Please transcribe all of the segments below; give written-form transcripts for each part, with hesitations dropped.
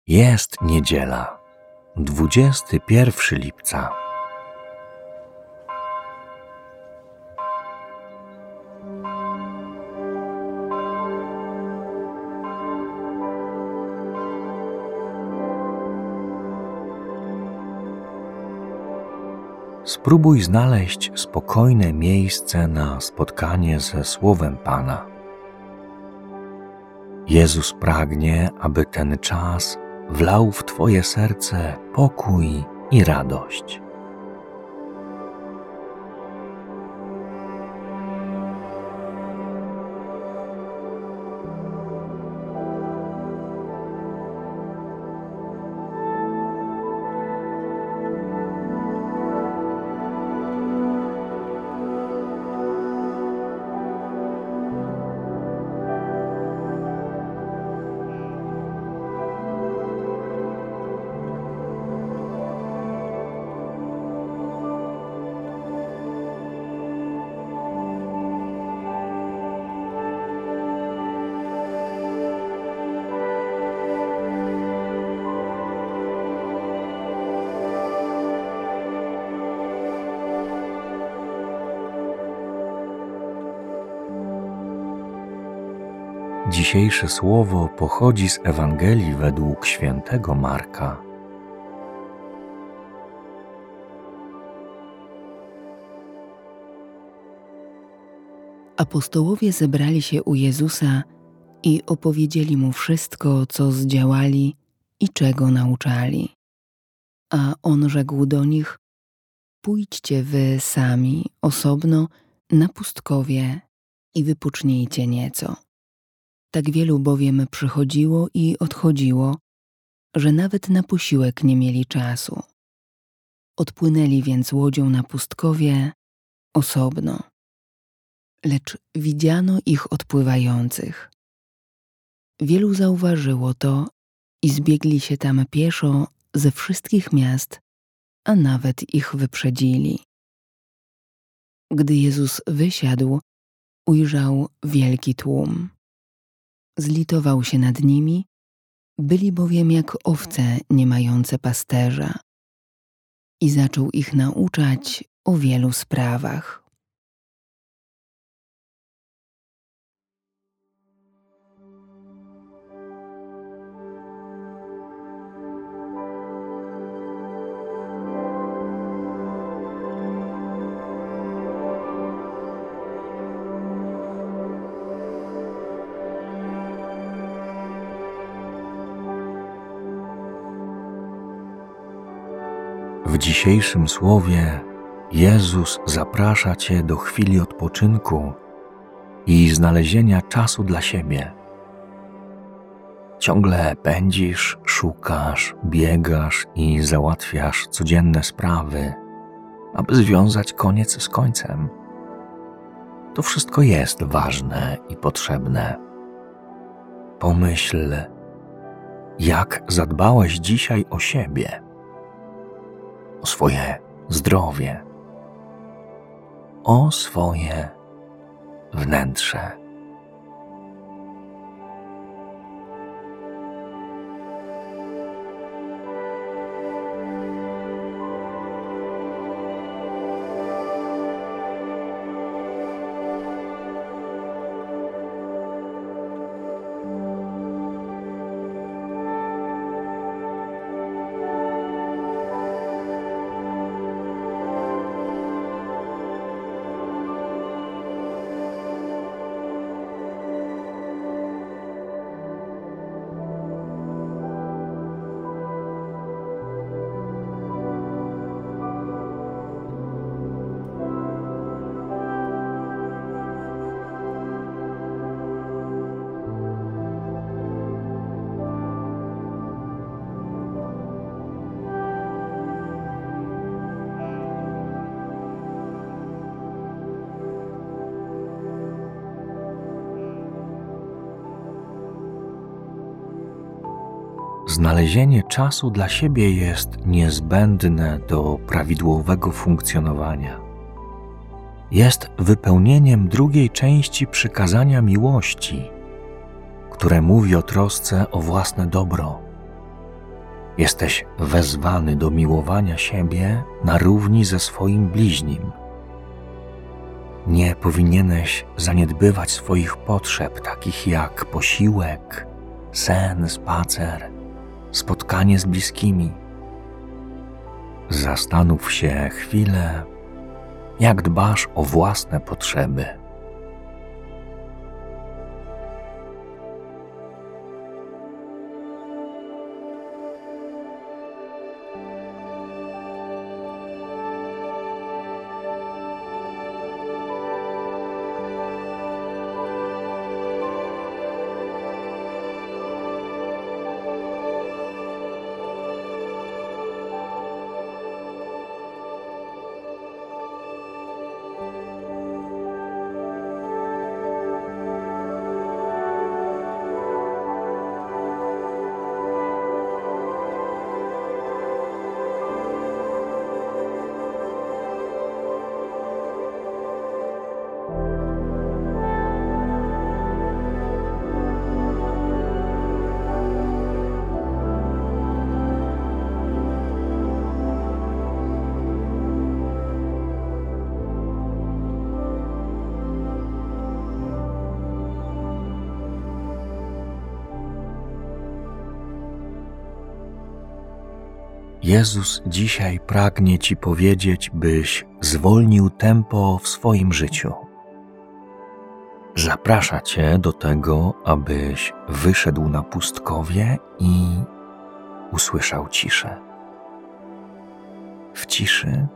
Jest niedziela, 21 lipca. Spróbuj znaleźć spokojne miejsce na spotkanie ze Słowem Pana. Jezus pragnie, aby ten czas wlał w Twoje serce pokój i radość. Dzisiejsze słowo pochodzi z Ewangelii według świętego Marka. Apostołowie zebrali się u Jezusa i opowiedzieli Mu wszystko, co zdziałali i czego nauczali. A On rzekł do nich: pójdźcie wy sami, osobno, na pustkowie i wypocznijcie nieco. Tak wielu bowiem przychodziło i odchodziło, że nawet na posiłek nie mieli czasu. Odpłynęli więc łodzią na pustkowie osobno. Lecz widziano ich odpływających. Wielu zauważyło to i zbiegli się tam pieszo ze wszystkich miast, a nawet ich wyprzedzili. Gdy Jezus wysiadł, ujrzał wielki tłum. Zlitował się nad nimi, byli bowiem jak owce nie mające pasterza, i zaczął ich nauczać o wielu sprawach. W dzisiejszym słowie Jezus zaprasza Cię do chwili odpoczynku i znalezienia czasu dla siebie. Ciągle pędzisz, szukasz, biegasz i załatwiasz codzienne sprawy, aby związać koniec z końcem. To wszystko jest ważne i potrzebne. Pomyśl, jak zadbałeś dzisiaj o siebie, o swoje zdrowie, o swoje wnętrze. Znalezienie czasu dla siebie jest niezbędne do prawidłowego funkcjonowania. Jest wypełnieniem drugiej części przykazania miłości, które mówi o trosce o własne dobro, Jesteś wezwany do miłowania siebie na równi ze swoim bliźnim. Nie powinieneś zaniedbywać swoich potrzeb, takich jak posiłek, sen, spacer, spotkanie z bliskimi. Zastanów się chwilę, jak dbasz o własne potrzeby. Jezus dzisiaj pragnie Ci powiedzieć, byś zwolnił tempo w swoim życiu. Zaprasza Cię do tego, abyś wyszedł na pustkowie i usłyszał ciszę. W ciszy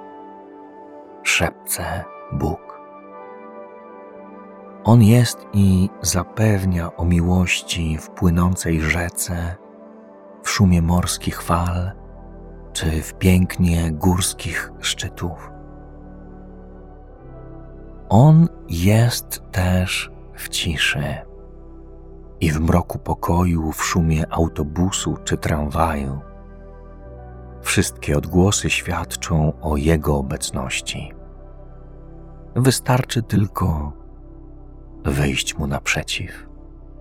szepce Bóg. On jest i zapewnia o miłości w płynącej rzece, w szumie morskich fal, czy w pięknie górskich szczytów. On jest też w ciszy i w mroku pokoju, w szumie autobusu czy tramwaju. Wszystkie odgłosy świadczą o Jego obecności. Wystarczy tylko wyjść Mu naprzeciw.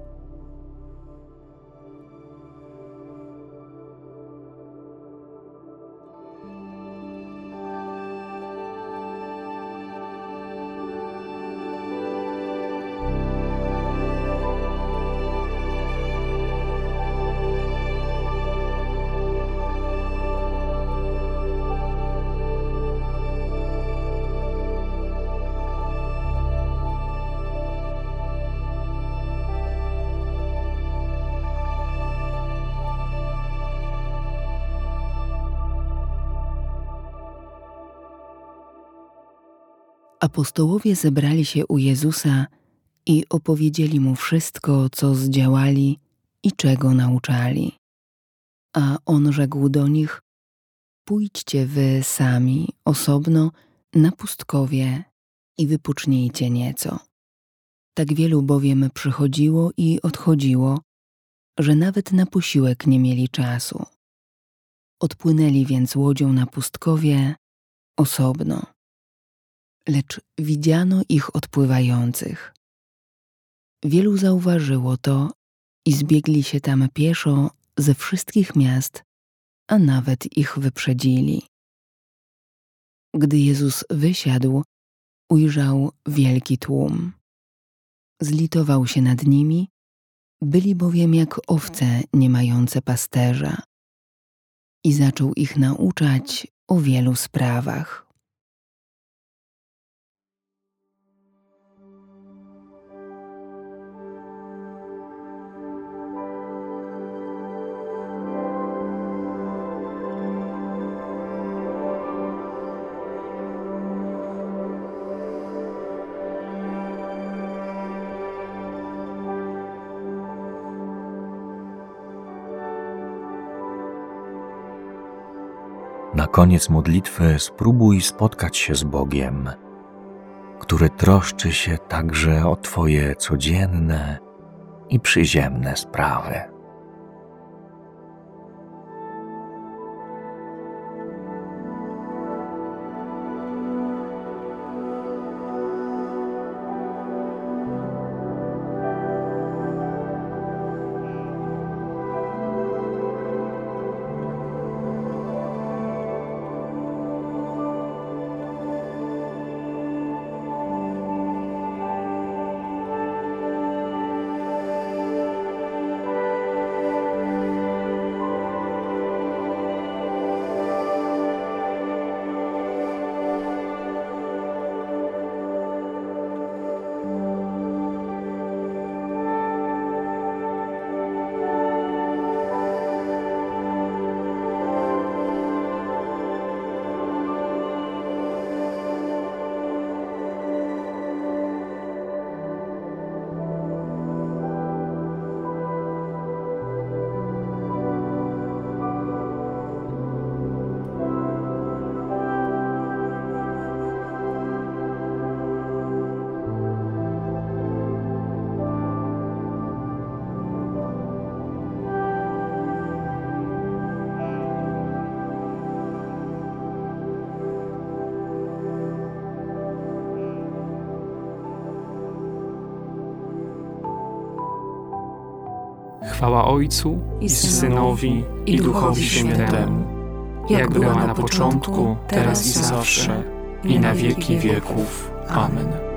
Apostołowie zebrali się u Jezusa i opowiedzieli Mu wszystko, co zdziałali i czego nauczali. A On rzekł do nich: pójdźcie wy sami, osobno, na pustkowie i wypocznijcie nieco. Tak wielu bowiem przychodziło i odchodziło, że nawet na posiłek nie mieli czasu. Odpłynęli więc łodzią na pustkowie osobno. Lecz widziano ich odpływających. Wielu zauważyło to i zbiegli się tam pieszo ze wszystkich miast, a nawet ich wyprzedzili. Gdy Jezus wysiadł, ujrzał wielki tłum. Zlitował się nad nimi, byli bowiem jak owce nie mające pasterza, i zaczął ich nauczać o wielu sprawach. Na koniec modlitwy spróbuj spotkać się z Bogiem, który troszczy się także o Twoje codzienne i przyziemne sprawy. Chwała Ojcu i Synowi i Duchowi Świętemu, jak była na początku, teraz i zawsze, i na wieki wieków. Amen.